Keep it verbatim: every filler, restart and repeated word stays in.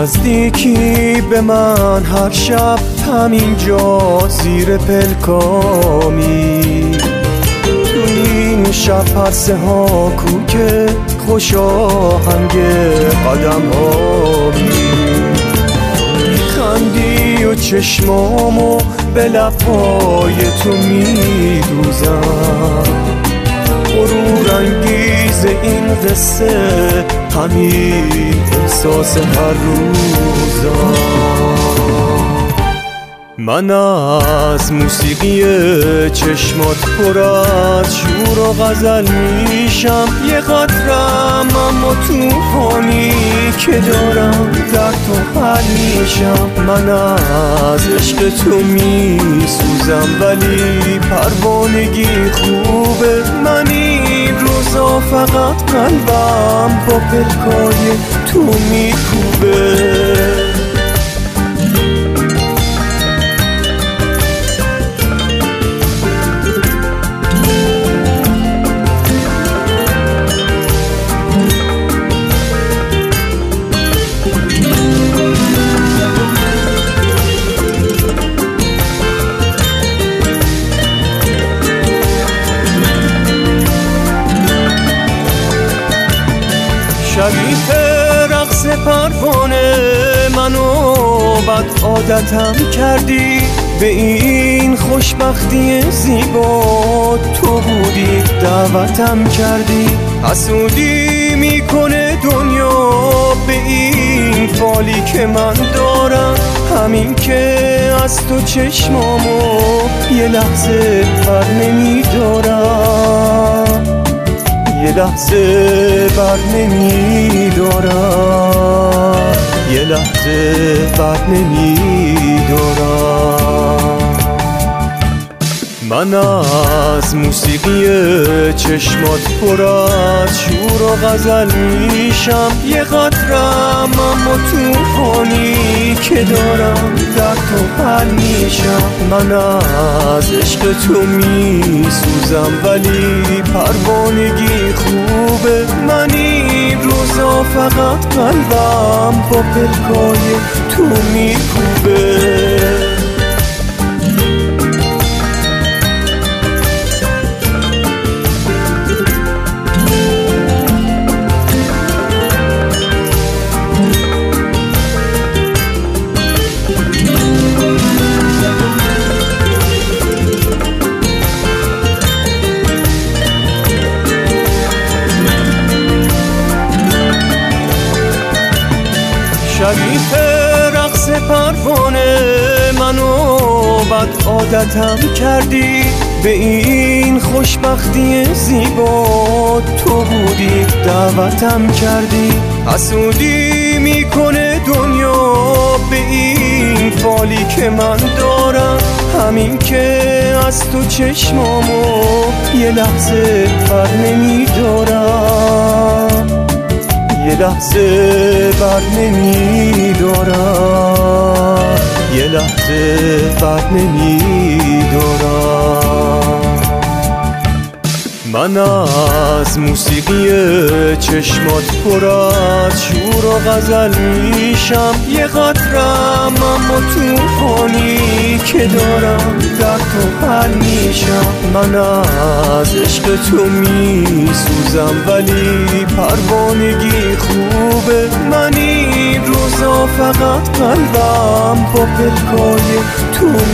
نزدیکی به من هر شب همینجا زیر پلکامی، تو این شب پرسه ها کو که خوش آهنگ قدم هامی، خندی و چشمامو به لبهای تو میدوزم، غرور انگیز این قصه همین احساس هر روزم. من از موسیقی چشمات پر از شور و غزل میشم، یه قطرم اما توفانی که دارم در تو حل میشم. من از عشق تو میسوزم ولی پروانگی خوبه، من این روزا فقط قلبم با پلکای تو میکوبه. شریف رقص پروانه منو بد عادتم کردی، به این خوشبختی زیبا تو بودی دعوتم کردی. حسودی میکنه دنیا به این فالی که من دارم، همین که از تو چشمامو یه لحظه بر نمیدارم، یه لحظه بر نمیدارم، یه لحظه بر نمیدارم. من از موسیقی چشمات پر از شور و غزل میشم، یه قطرم اما توفانی که دارم در تو حل میشم. من از عشق تو میسوزم ولی پروانگی خوبه، من این روزا فقط قلبم با پلکای تو میکوبه. شریف رقص پروانه منو بد عادتم کردی، به این خوشبختی زیبا تو بودی دعوتم کردی. حسودی میکنه دنیا به این فالی که من دارم، همین که از تو چشمامو یه لحظه بر نمیدارم، یه لحظه بر نمیدارم، یه لحظه بر نمیدارم. من از موسیقی چشمات پر از شور و غزل میشم، یه قطرم اما توفانی که دارم در تو حل میشم. من از عشق تو میسوزم ولی پروانگی خوبه، من این روزا فقط قلبم با پلکای تو